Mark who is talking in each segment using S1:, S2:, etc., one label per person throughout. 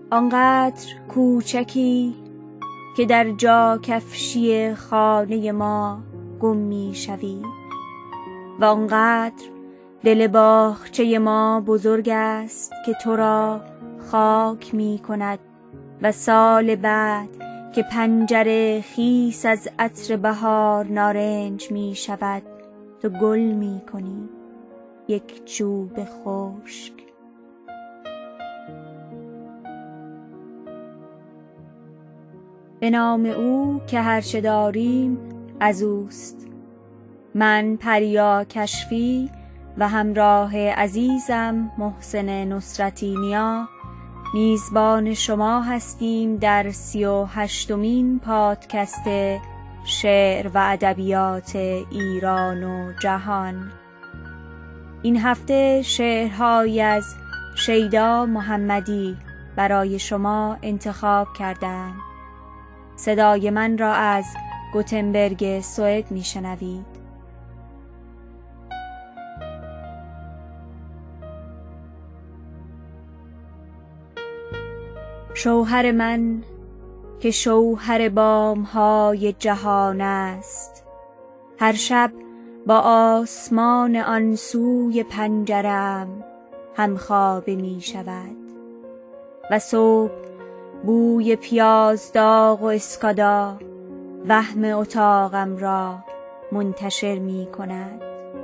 S1: آنقدر کوچکی که در جا کفشی خانه ما گم می شوی و آنقدر دل باغچه ما بزرگ است که تو را خاک می کند و سال بعد که پنجره خیس از عطر بهار نارنج می شود تو گل می کنی یک چوب خشک. به نام او که هرچه داریم از اوست. من پریا کشفی و همراه عزیزم محسن نصرتی نیا میزبان شما هستیم در 38مین پادکست شعر و ادبیات ایران و جهان. این هفته شعرهایی از شیدا محمدی برای شما انتخاب کردم. صدای من را از گوتنبرگ سوئد میشنوید. شوهر من که شوهر بامهای جهان است، هر شب با آسمان آن سوی پنجره‌ام همخوابه می شود و صبح بوی پیاز داغ و اسکادا وهم اتاقم را منتشر می کند.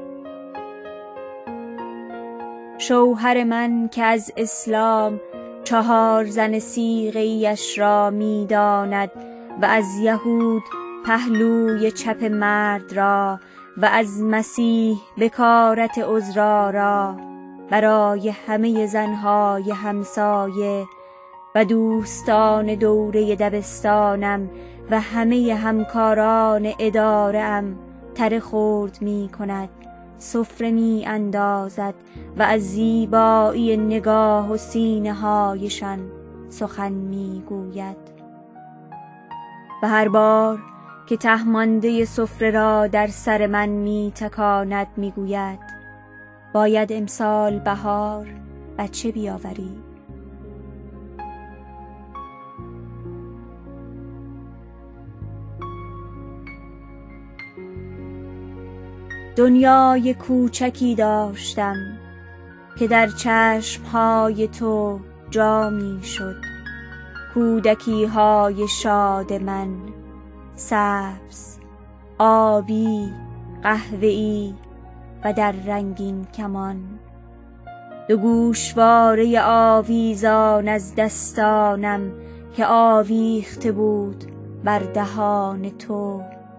S1: شوهر من که از اسلام 4 زن صیغه‌ایش را می داند و از یهود پهلوی چپ مرد را و از مسیح بکارت عذرا را برای همه زنهای همسایه و دوستان دوره دبستانم و همه همکاران اداره‌ام تره خرد می کند، سفره می اندازد و از زیبایی نگاه و سینه هایشان سخن می گوید. و هر بار که تهمانده سفره را در سر من می تکاند می گوید باید امسال بهار بچه بیاوری. دنیای کوچکی داشتم که در چشمهای تو جا می شد. کودکی های شاد من سبز، آبی، قهوه‌ای و در رنگین کمان. 2 گوشواره آویزان از دستانم که آویخته بود بر دهان تو.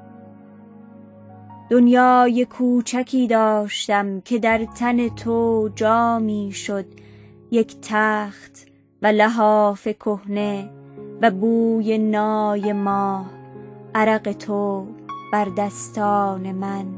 S1: دنیای کوچکی داشتم که در تن تو جا می شد. یک تخت و لحاف کهنه و بوی نای ماه، عرق تو بر دستان من.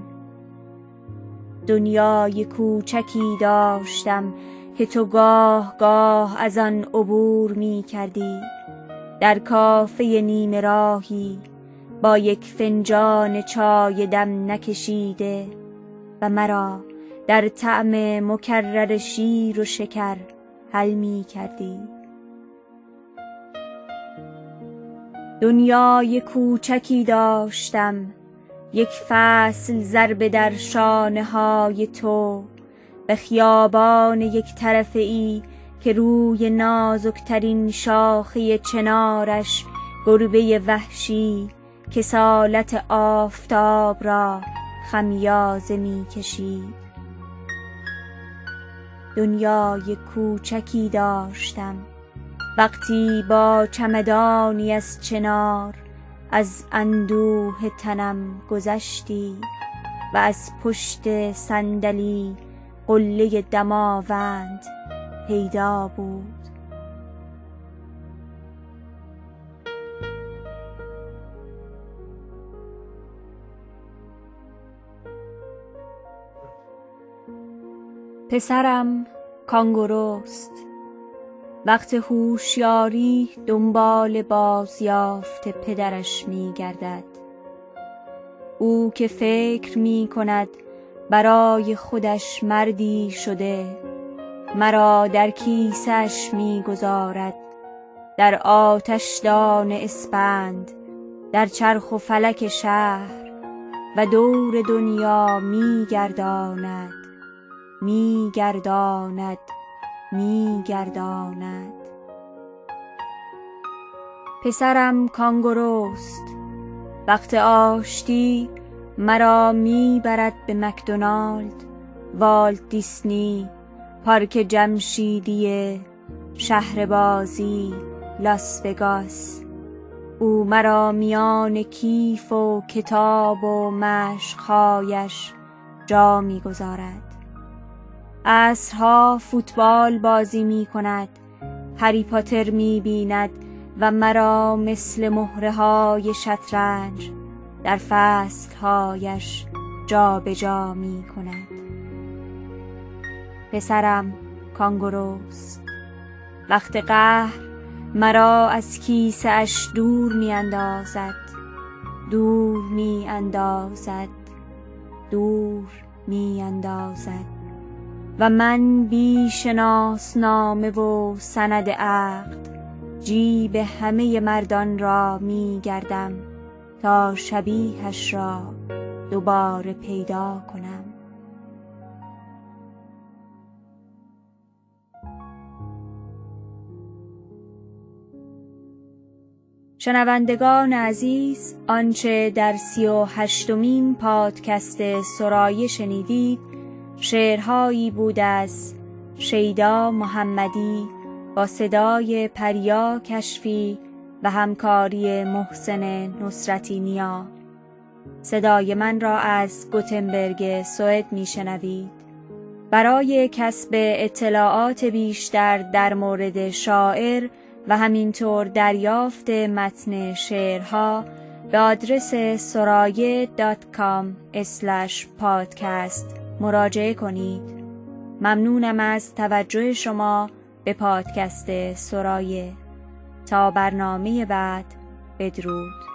S1: دنیای کوچکی داشتم که تو گاه گاه از آن عبور می کردی در کافه نیمه راهی با یک فنجان چای دم نکشیده و مرا در طعم مکرر شیر و شکر حل می کردی. دنیای کوچکی داشتم، یک فصل ضربه در شانه های تو به خیابان یک طرفه ای که روی نازکترین شاخه چنارش گربه وحشی کسالت آفتاب را خمیازه می کشید. دنیای کوچکی داشتم وقتی با چمدانی از چنار از اندوه تنم گذشتی و از پشت صندلی قله دماوند پیدا بود. پسرم کانگوروست. وقت هوشیاری دنبال بازیافت پدرش می گردد. او که فکر می کند برای خودش مردی شده، مرا در کیسش می گذارد در آتشدان اسپند، در چرخ و فلک شهر و دور دنیا می گرداند، می گرداند، می گرداند. پسرم کانگوروست، وقت آشتی مرا می برد به مکدونالد، والت دیسنی، پارک جمشیدی، شهر بازی، لاس وگاس. او مرا میان کیف و کتاب و مشق‌هایش جا می گذارد. عصرها فوتبال بازی می کند، هری پاتر می بیند و مرا مثل مهره های شطرنج در فصلهایش جا به جا می کند. پسرم کانگوروست، وقت قهر مرا از کیسه اش دور می اندازد، دور می اندازد، دور می اندازد و من بی شناسنامه و سند عقد جیب همه مردان را می گردم تا شبیهش را دوباره پیدا کنم. شنوندگان عزیز، آنچه در 38مین پادکست سرایه شنیدید شعرهایی بود از شیدا محمدی با صدای پریا کشفی و همکاری محسن نصرتی نیا. صدای من را از گوتنبرگ سوئد میشنوید. برای کسب اطلاعات بیشتر در مورد شاعر و همینطور دریافت متن شعرها به آدرس soraye.com/podcast مراجعه کنید. ممنونم از توجه شما به پادکست سرایه. تا برنامه بعد، بدرود.